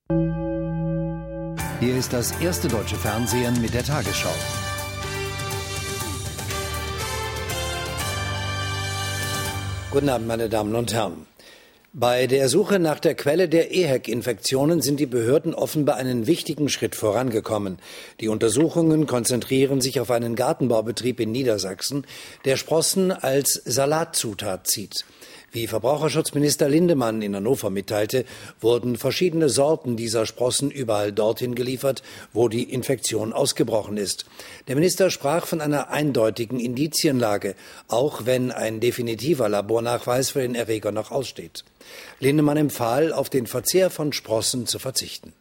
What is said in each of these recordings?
Hier ist das erste deutsche Fernsehen mit der Tagesschau. Guten Abend, meine Damen und Herren. Bei der Suche nach der Quelle der EHEC-Infektionen sind die Behörden offenbar einen wichtigen Schritt vorangekommen. Die Untersuchungen konzentrieren sich auf einen Gartenbaubetrieb in Niedersachsen, der Sprossen als Salatzutat zieht. Wie Verbraucherschutzminister Lindemann in Hannover mitteilte, wurden verschiedene Sorten dieser Sprossen überall dorthin geliefert, wo die Infektion ausgebrochen ist. Der Minister sprach von einer eindeutigen Indizienlage, auch wenn ein definitiver Labornachweis für den Erreger noch aussteht. Lindemann empfahl, auf den Verzehr von Sprossen zu verzichten.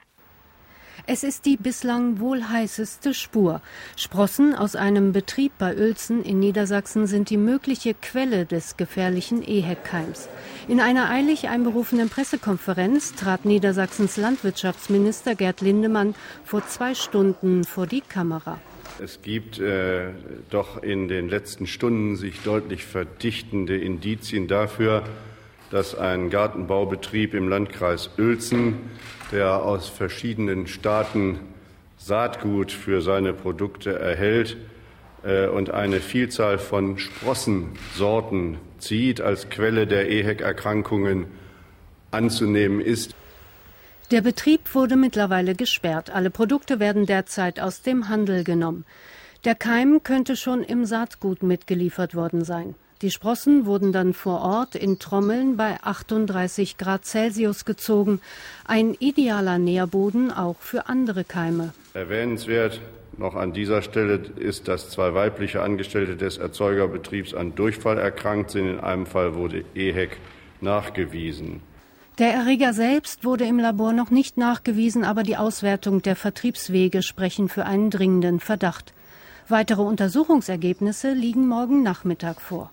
Es ist die bislang wohl heißeste Spur. Sprossen aus einem Betrieb bei Uelzen in Niedersachsen sind die mögliche Quelle des gefährlichen EHEC-Keims. In einer eilig einberufenen Pressekonferenz trat Niedersachsens Landwirtschaftsminister Gerd Lindemann vor 2 Stunden vor die Kamera. Es gibt doch in den letzten Stunden sich deutlich verdichtende Indizien dafür, dass ein Gartenbaubetrieb im Landkreis Uelzen, der aus verschiedenen Staaten Saatgut für seine Produkte erhält und eine Vielzahl von Sprossensorten zieht, als Quelle der EHEC-Erkrankungen anzunehmen ist. Der Betrieb wurde mittlerweile gesperrt. Alle Produkte werden derzeit aus dem Handel genommen. Der Keim könnte schon im Saatgut mitgeliefert worden sein. Die Sprossen wurden dann vor Ort in Trommeln bei 38 Grad Celsius gezogen. Ein idealer Nährboden auch für andere Keime. Erwähnenswert noch an dieser Stelle ist, dass 2 weibliche Angestellte des Erzeugerbetriebs an Durchfall erkrankt sind. In einem Fall wurde EHEC nachgewiesen. Der Erreger selbst wurde im Labor noch nicht nachgewiesen, aber die Auswertung der Vertriebswege sprechen für einen dringenden Verdacht. Weitere Untersuchungsergebnisse liegen morgen Nachmittag vor.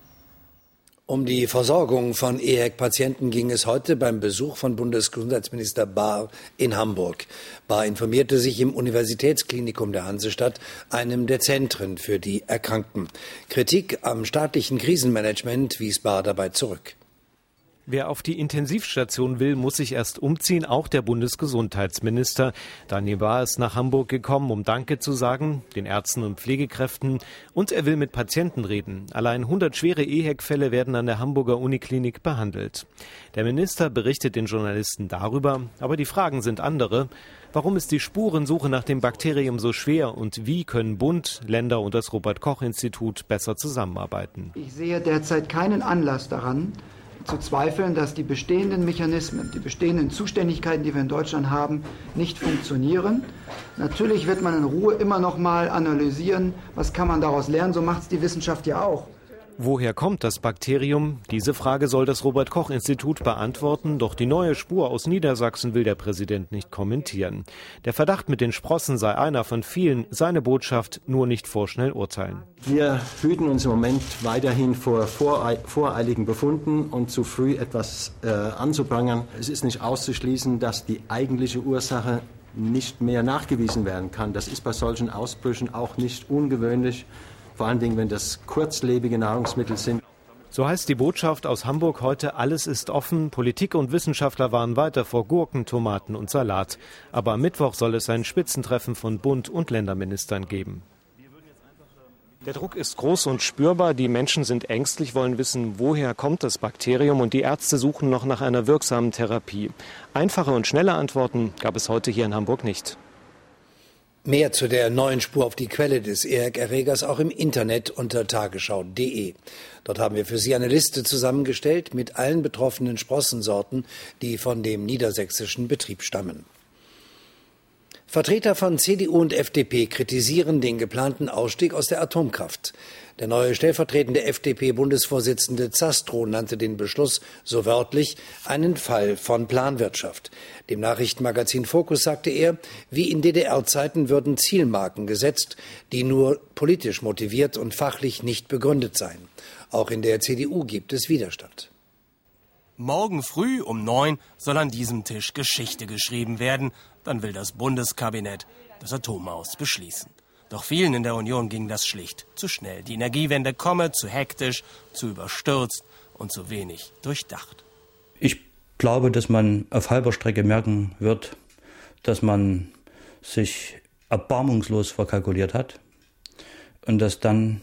Um die Versorgung von EHEC-Patienten ging es heute beim Besuch von Bundesgesundheitsminister Bahr in Hamburg. Bahr informierte sich im Universitätsklinikum der Hansestadt, einem der Zentren für die Erkrankten. Kritik am staatlichen Krisenmanagement wies Bahr dabei zurück. Wer auf die Intensivstation will, muss sich erst umziehen, auch der Bundesgesundheitsminister. Daniel Bahr ist nach Hamburg gekommen, um Danke zu sagen, den Ärzten und Pflegekräften. Und er will mit Patienten reden. Allein 100 schwere EHEC-Fälle werden an der Hamburger Uniklinik behandelt. Der Minister berichtet den Journalisten darüber, aber die Fragen sind andere. Warum ist die Spurensuche nach dem Bakterium so schwer und wie können Bund, Länder und das Robert-Koch-Institut besser zusammenarbeiten? Ich sehe derzeit keinen Anlass daran, zu zweifeln, dass die bestehenden Mechanismen, die bestehenden Zuständigkeiten, die wir in Deutschland haben, nicht funktionieren. Natürlich wird man in Ruhe immer noch mal analysieren, was kann man daraus lernen, so macht es die Wissenschaft ja auch. Woher kommt das Bakterium? Diese Frage soll das Robert-Koch-Institut beantworten, doch die neue Spur aus Niedersachsen will der Präsident nicht kommentieren. Der Verdacht mit den Sprossen sei einer von vielen, seine Botschaft: nur nicht vorschnell urteilen. Wir hüten uns im Moment weiterhin vor voreiligen Befunden und zu früh etwas anzuprangern. Es ist nicht auszuschließen, dass die eigentliche Ursache nicht mehr nachgewiesen werden kann. Das ist bei solchen Ausbrüchen auch nicht ungewöhnlich. Vor allen Dingen, wenn das kurzlebige Nahrungsmittel sind. So heißt die Botschaft aus Hamburg heute: Alles ist offen. Politik und Wissenschaftler waren weiter vor Gurken, Tomaten und Salat. Aber am Mittwoch soll es ein Spitzentreffen von Bund- und Länderministern geben. Der Druck ist groß und spürbar. Die Menschen sind ängstlich, wollen wissen, woher kommt das Bakterium. Und die Ärzte suchen noch nach einer wirksamen Therapie. Einfache und schnelle Antworten gab es heute hier in Hamburg nicht. Mehr zu der neuen Spur auf die Quelle des EHEC-Erregers auch im Internet unter tagesschau.de. Dort haben wir für Sie eine Liste zusammengestellt mit allen betroffenen Sprossensorten, die von dem niedersächsischen Betrieb stammen. Vertreter von CDU und FDP kritisieren den geplanten Ausstieg aus der Atomkraft. Der neue stellvertretende FDP-Bundesvorsitzende Zastrow nannte den Beschluss so wörtlich einen Fall von Planwirtschaft. Dem Nachrichtenmagazin Focus sagte er, wie in DDR-Zeiten würden Zielmarken gesetzt, die nur politisch motiviert und fachlich nicht begründet seien. Auch in der CDU gibt es Widerstand. Morgen früh um 9 soll an diesem Tisch Geschichte geschrieben werden. Dann will das Bundeskabinett das Atomhaus beschließen. Doch vielen in der Union ging das schlicht zu schnell. Die Energiewende komme zu hektisch, zu überstürzt und zu wenig durchdacht. Ich glaube, dass man auf halber Strecke merken wird, dass man sich erbarmungslos verkalkuliert hat und dass dann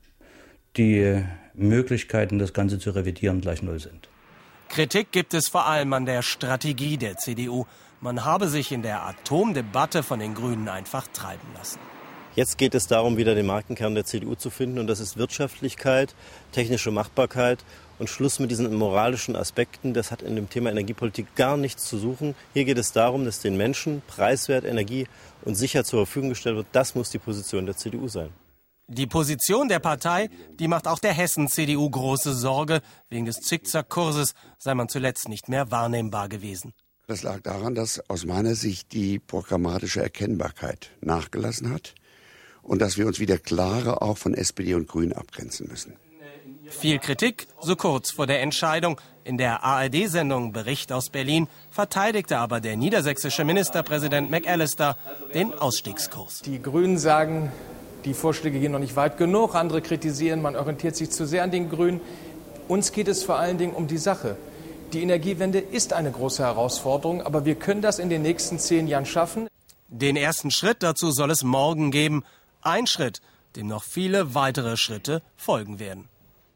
die Möglichkeiten, das Ganze zu revidieren, gleich null sind. Kritik gibt es vor allem an der Strategie der CDU. Man habe sich in der Atomdebatte von den Grünen einfach treiben lassen. Jetzt geht es darum, wieder den Markenkern der CDU zu finden. Und das ist Wirtschaftlichkeit, technische Machbarkeit und Schluss mit diesen moralischen Aspekten. Das hat in dem Thema Energiepolitik gar nichts zu suchen. Hier geht es darum, dass den Menschen preiswert Energie und sicher zur Verfügung gestellt wird. Das muss die Position der CDU sein. Die Position der Partei, die macht auch der Hessen-CDU große Sorge. Wegen des Zickzack-Kurses sei man zuletzt nicht mehr wahrnehmbar gewesen. Das lag daran, dass aus meiner Sicht die programmatische Erkennbarkeit nachgelassen hat und dass wir uns wieder klarer auch von SPD und Grünen abgrenzen müssen. Viel Kritik, so kurz vor der Entscheidung. In der ARD-Sendung Bericht aus Berlin verteidigte aber der niedersächsische Ministerpräsident McAllister den Ausstiegskurs. Die Grünen sagen, die Vorschläge gehen noch nicht weit genug. Andere kritisieren, man orientiert sich zu sehr an den Grünen. Uns geht es vor allen Dingen um die Sache. Die Energiewende ist eine große Herausforderung, aber wir können das in den nächsten 10 Jahren schaffen. Den ersten Schritt dazu soll es morgen geben. Ein Schritt, dem noch viele weitere Schritte folgen werden.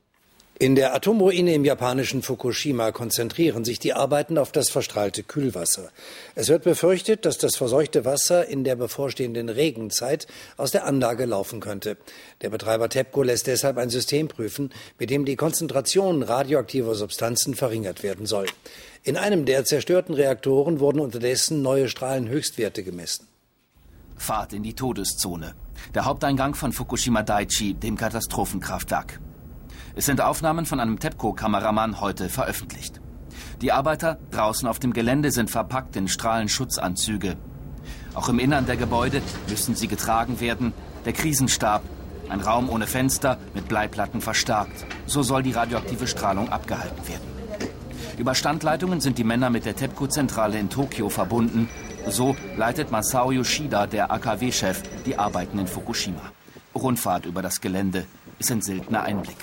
In der Atomruine im japanischen Fukushima konzentrieren sich die Arbeiten auf das verstrahlte Kühlwasser. Es wird befürchtet, dass das verseuchte Wasser in der bevorstehenden Regenzeit aus der Anlage laufen könnte. Der Betreiber TEPCO lässt deshalb ein System prüfen, mit dem die Konzentration radioaktiver Substanzen verringert werden soll. In einem der zerstörten Reaktoren wurden unterdessen neue Strahlenhöchstwerte gemessen. Fahrt in die Todeszone. Der Haupteingang von Fukushima Daiichi, dem Katastrophenkraftwerk. Es sind Aufnahmen von einem TEPCO-Kameramann heute veröffentlicht. Die Arbeiter draußen auf dem Gelände sind verpackt in Strahlenschutzanzüge. Auch im Innern der Gebäude müssen sie getragen werden. Der Krisenstab, ein Raum ohne Fenster, mit Bleiplatten verstärkt. So soll die radioaktive Strahlung abgehalten werden. Über Standleitungen sind die Männer mit der TEPCO-Zentrale in Tokio verbunden. So leitet Masao Yoshida, der AKW-Chef, die Arbeiten in Fukushima. Rundfahrt über das Gelände. Es sind seltene Einblicke.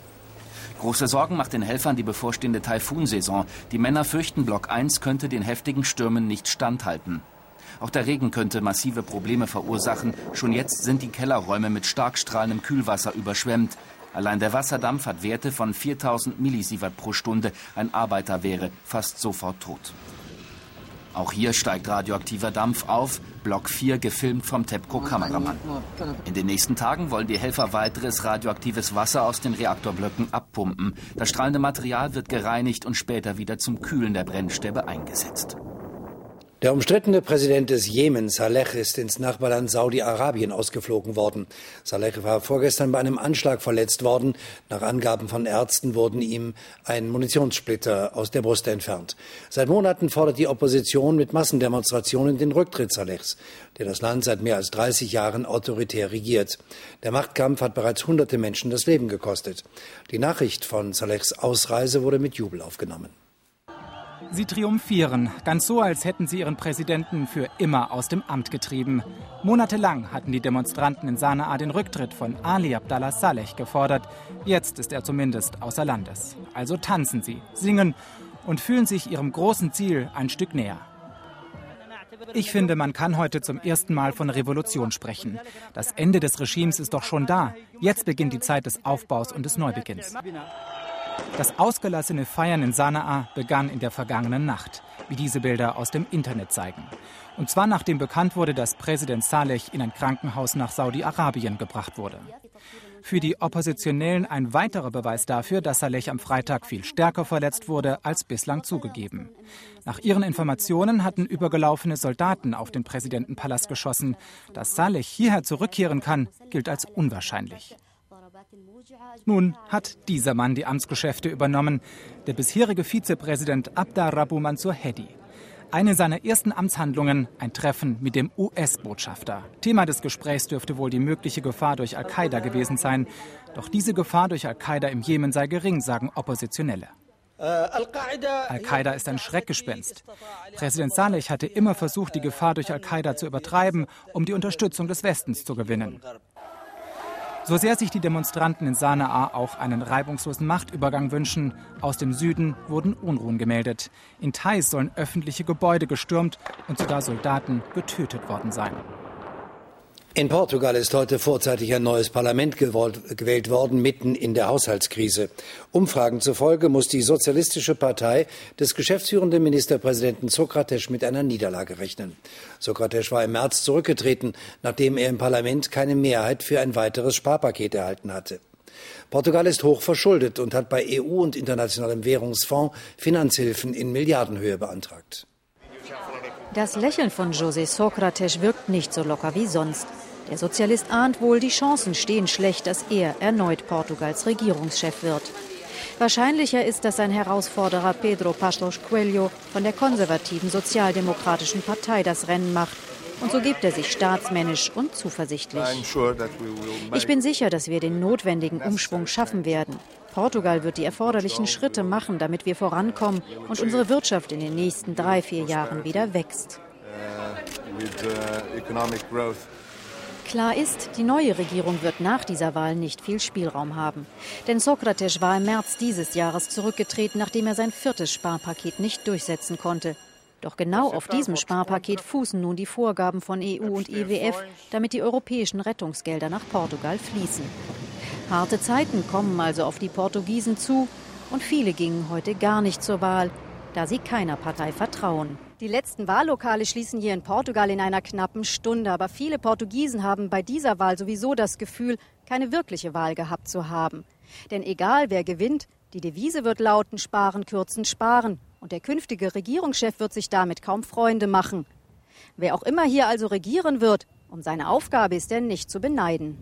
Große Sorgen macht den Helfern die bevorstehende Taifunsaison. Die Männer fürchten, Block 1 könnte den heftigen Stürmen nicht standhalten. Auch der Regen könnte massive Probleme verursachen. Schon jetzt sind die Kellerräume mit stark strahlendem Kühlwasser überschwemmt. Allein der Wasserdampf hat Werte von 4000 Millisievert pro Stunde. Ein Arbeiter wäre fast sofort tot. Auch hier steigt radioaktiver Dampf auf. Block 4 gefilmt vom TEPCO-Kameramann. In den nächsten Tagen wollen die Helfer weiteres radioaktives Wasser aus den Reaktorblöcken abpumpen. Das strahlende Material wird gereinigt und später wieder zum Kühlen der Brennstäbe eingesetzt. Der umstrittene Präsident des Jemen, Saleh, ist ins Nachbarland Saudi-Arabien ausgeflogen worden. Saleh war vorgestern bei einem Anschlag verletzt worden. Nach Angaben von Ärzten wurden ihm ein Munitionssplitter aus der Brust entfernt. Seit Monaten fordert die Opposition mit Massendemonstrationen den Rücktritt Salehs, der das Land seit mehr als 30 Jahren autoritär regiert. Der Machtkampf hat bereits hunderte Menschen das Leben gekostet. Die Nachricht von Salehs Ausreise wurde mit Jubel aufgenommen. Sie triumphieren, ganz so, als hätten sie ihren Präsidenten für immer aus dem Amt getrieben. Monatelang hatten die Demonstranten in Sanaa den Rücktritt von Ali Abdallah Saleh gefordert. Jetzt ist er zumindest außer Landes. Also tanzen sie, singen und fühlen sich ihrem großen Ziel ein Stück näher. Ich finde, man kann heute zum ersten Mal von Revolution sprechen. Das Ende des Regimes ist doch schon da. Jetzt beginnt die Zeit des Aufbaus und des Neubeginns. Das ausgelassene Feiern in Sanaa begann in der vergangenen Nacht, wie diese Bilder aus dem Internet zeigen. Und zwar nachdem bekannt wurde, dass Präsident Saleh in ein Krankenhaus nach Saudi-Arabien gebracht wurde. Für die Oppositionellen ein weiterer Beweis dafür, dass Saleh am Freitag viel stärker verletzt wurde als bislang zugegeben. Nach ihren Informationen hatten übergelaufene Soldaten auf den Präsidentenpalast geschossen. Dass Saleh hierher zurückkehren kann, gilt als unwahrscheinlich. Nun hat dieser Mann die Amtsgeschäfte übernommen, der bisherige Vizepräsident Abda Rabbu Mansur Hedi. Eine seiner ersten Amtshandlungen, ein Treffen mit dem US-Botschafter. Thema des Gesprächs dürfte wohl die mögliche Gefahr durch Al-Qaida gewesen sein. Doch diese Gefahr durch Al-Qaida im Jemen sei gering, sagen Oppositionelle. Al-Qaida ist ein Schreckgespenst. Präsident Saleh hatte immer versucht, die Gefahr durch Al-Qaida zu übertreiben, um die Unterstützung des Westens zu gewinnen. So sehr sich die Demonstranten in Sanaa auch einen reibungslosen Machtübergang wünschen, aus dem Süden wurden Unruhen gemeldet. In Taiz sollen öffentliche Gebäude gestürmt und sogar Soldaten getötet worden sein. In Portugal ist heute vorzeitig ein neues Parlament gewählt worden, mitten in der Haushaltskrise. Umfragen zufolge muss die Sozialistische Partei des geschäftsführenden Ministerpräsidenten Sócrates mit einer Niederlage rechnen. Sócrates war im März zurückgetreten, nachdem er im Parlament keine Mehrheit für ein weiteres Sparpaket erhalten hatte. Portugal ist hoch verschuldet und hat bei EU und Internationalem Währungsfonds Finanzhilfen in Milliardenhöhe beantragt. Das Lächeln von José Sócrates wirkt nicht so locker wie sonst. Der Sozialist ahnt wohl, die Chancen stehen schlecht, dass er erneut Portugals Regierungschef wird. Wahrscheinlicher ist, dass sein Herausforderer Pedro Passos Coelho von der konservativen Sozialdemokratischen Partei das Rennen macht. Und so gibt er sich staatsmännisch und zuversichtlich. Ich bin sicher, dass wir den notwendigen Umschwung schaffen werden. Portugal wird die erforderlichen Schritte machen, damit wir vorankommen und unsere Wirtschaft in den nächsten 3-4 Jahren wieder wächst. Klar ist, die neue Regierung wird nach dieser Wahl nicht viel Spielraum haben. Denn Sócrates war im März dieses Jahres zurückgetreten, nachdem er sein 4. Sparpaket nicht durchsetzen konnte. Doch genau auf diesem Sparpaket fußen nun die Vorgaben von EU und IWF, damit die europäischen Rettungsgelder nach Portugal fließen. Harte Zeiten kommen also auf die Portugiesen zu und viele gingen heute gar nicht zur Wahl, da sie keiner Partei vertrauen. Die letzten Wahllokale schließen hier in Portugal in einer knappen Stunde. Aber viele Portugiesen haben bei dieser Wahl sowieso das Gefühl, keine wirkliche Wahl gehabt zu haben. Denn egal wer gewinnt, die Devise wird lauten, sparen, kürzen, sparen. Und der künftige Regierungschef wird sich damit kaum Freunde machen. Wer auch immer hier also regieren wird, um seine Aufgabe ist er nicht zu beneiden.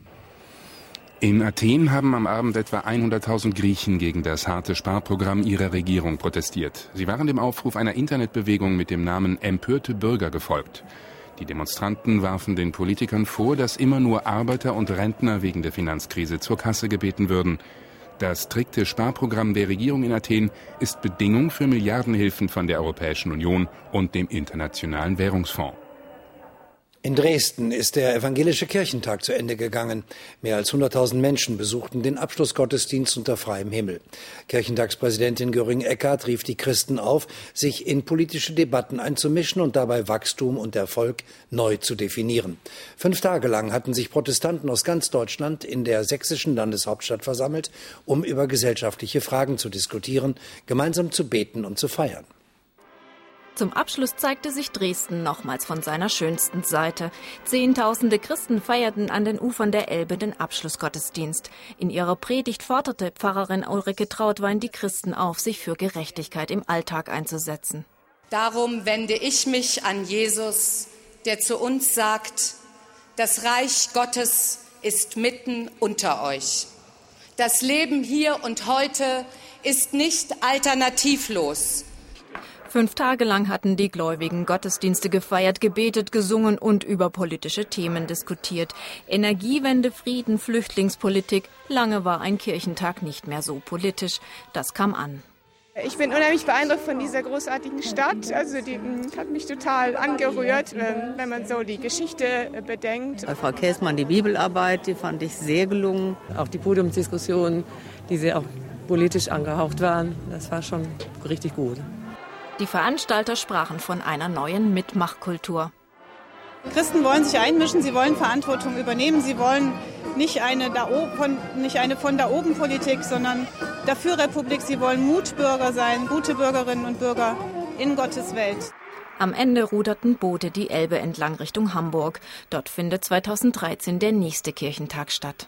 In Athen haben am Abend etwa 100.000 Griechen gegen das harte Sparprogramm ihrer Regierung protestiert. Sie waren dem Aufruf einer Internetbewegung mit dem Namen Empörte Bürger gefolgt. Die Demonstranten warfen den Politikern vor, dass immer nur Arbeiter und Rentner wegen der Finanzkrise zur Kasse gebeten würden. Das strikte Sparprogramm der Regierung in Athen ist Bedingung für Milliardenhilfen von der Europäischen Union und dem Internationalen Währungsfonds. In Dresden ist der evangelische Kirchentag zu Ende gegangen. Mehr als 100.000 Menschen besuchten den Abschlussgottesdienst unter freiem Himmel. Kirchentagspräsidentin Göring-Eckardt rief die Christen auf, sich in politische Debatten einzumischen und dabei Wachstum und Erfolg neu zu definieren. 5 Tage lang hatten sich Protestanten aus ganz Deutschland in der sächsischen Landeshauptstadt versammelt, um über gesellschaftliche Fragen zu diskutieren, gemeinsam zu beten und zu feiern. Zum Abschluss zeigte sich Dresden nochmals von seiner schönsten Seite. Zehntausende Christen feierten an den Ufern der Elbe den Abschlussgottesdienst. In ihrer Predigt forderte Pfarrerin Ulrike Trautwein die Christen auf, sich für Gerechtigkeit im Alltag einzusetzen. Darum wende ich mich an Jesus, der zu uns sagt, das Reich Gottes ist mitten unter euch. Das Leben hier und heute ist nicht alternativlos. 5 Tage lang hatten die Gläubigen Gottesdienste gefeiert, gebetet, gesungen und über politische Themen diskutiert. Energiewende, Frieden, Flüchtlingspolitik. Lange war ein Kirchentag nicht mehr so politisch. Das kam an. Ich bin unheimlich beeindruckt von dieser großartigen Stadt. Also die hat mich total angerührt, wenn man so die Geschichte bedenkt. Frau Käßmann, die Bibelarbeit, die fand ich sehr gelungen. Auch die Podiumsdiskussionen, die sehr auch politisch angehaucht waren, das war schon richtig gut. Die Veranstalter sprachen von einer neuen Mitmachkultur. Christen wollen sich einmischen, sie wollen Verantwortung übernehmen, sie wollen nicht eine von da oben Politik, sondern dafür Republik. Sie wollen Mutbürger sein, gute Bürgerinnen und Bürger in Gottes Welt. Am Ende ruderten Boote die Elbe entlang Richtung Hamburg. Dort findet 2013 der nächste Kirchentag statt.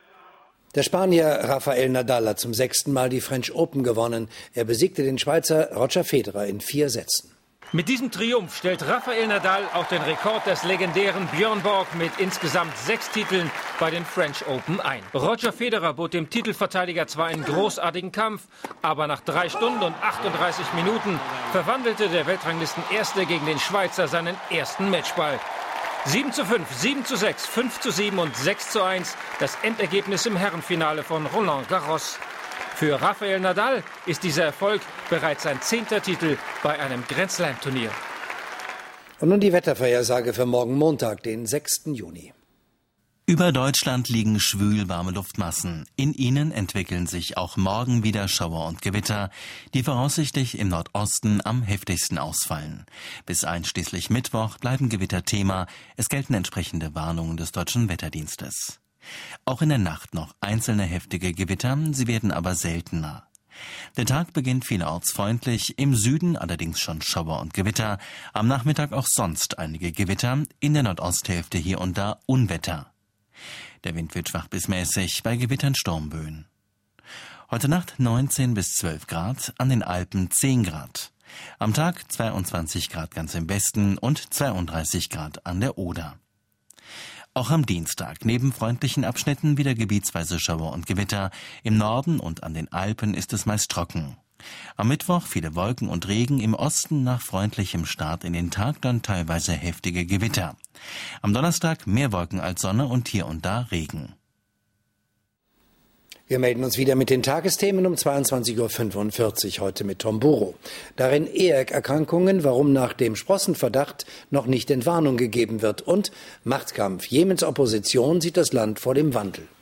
Der Spanier Rafael Nadal hat zum 6. Mal die French Open gewonnen. Er besiegte den Schweizer Roger Federer in 4 Sätzen. Mit diesem Triumph stellt Rafael Nadal auch den Rekord des legendären Björn Borg mit insgesamt 6 Titeln bei den French Open ein. Roger Federer bot dem Titelverteidiger zwar einen großartigen Kampf, aber nach 3 Stunden und 38 Minuten verwandelte der Weltranglisten-Erste gegen den Schweizer seinen ersten Matchball. 7:5, 7:6, 5:7 und 6:1 das Endergebnis im Herrenfinale von Roland Garros. Für Rafael Nadal ist dieser Erfolg bereits sein 10. Titel bei einem Grand-Slam-Turnier. Und nun die Wettervorhersage für morgen Montag, den 6. Juni. Über Deutschland liegen schwül warme Luftmassen. In ihnen entwickeln sich auch morgen wieder Schauer und Gewitter, die voraussichtlich im Nordosten am heftigsten ausfallen. Bis einschließlich Mittwoch bleiben Gewitter Thema. Es gelten entsprechende Warnungen des Deutschen Wetterdienstes. Auch in der Nacht noch einzelne heftige Gewitter, sie werden aber seltener. Der Tag beginnt vielerorts freundlich, im Süden allerdings schon Schauer und Gewitter, am Nachmittag auch sonst einige Gewitter, in der Nordosthälfte hier und da Unwetter. Der Wind wird schwach bis mäßig, bei Gewittern Sturmböen. Heute Nacht 19 bis 12 Grad, an den Alpen 10 Grad. Am Tag 22 Grad ganz im Westen und 32 Grad an der Oder. Auch am Dienstag neben freundlichen Abschnitten wieder gebietsweise Schauer und Gewitter. Im Norden und an den Alpen ist es meist trocken. Am Mittwoch viele Wolken und Regen, im Osten nach freundlichem Start in den Tag dann teilweise heftige Gewitter. Am Donnerstag mehr Wolken als Sonne und hier und da Regen. Wir melden uns wieder mit den Tagesthemen um 22.45 Uhr, heute mit Tom Buro. Darin EHEC-Erkrankungen, warum nach dem Sprossenverdacht noch nicht Entwarnung gegeben wird, und Machtkampf. Jemens Opposition sieht das Land vor dem Wandel.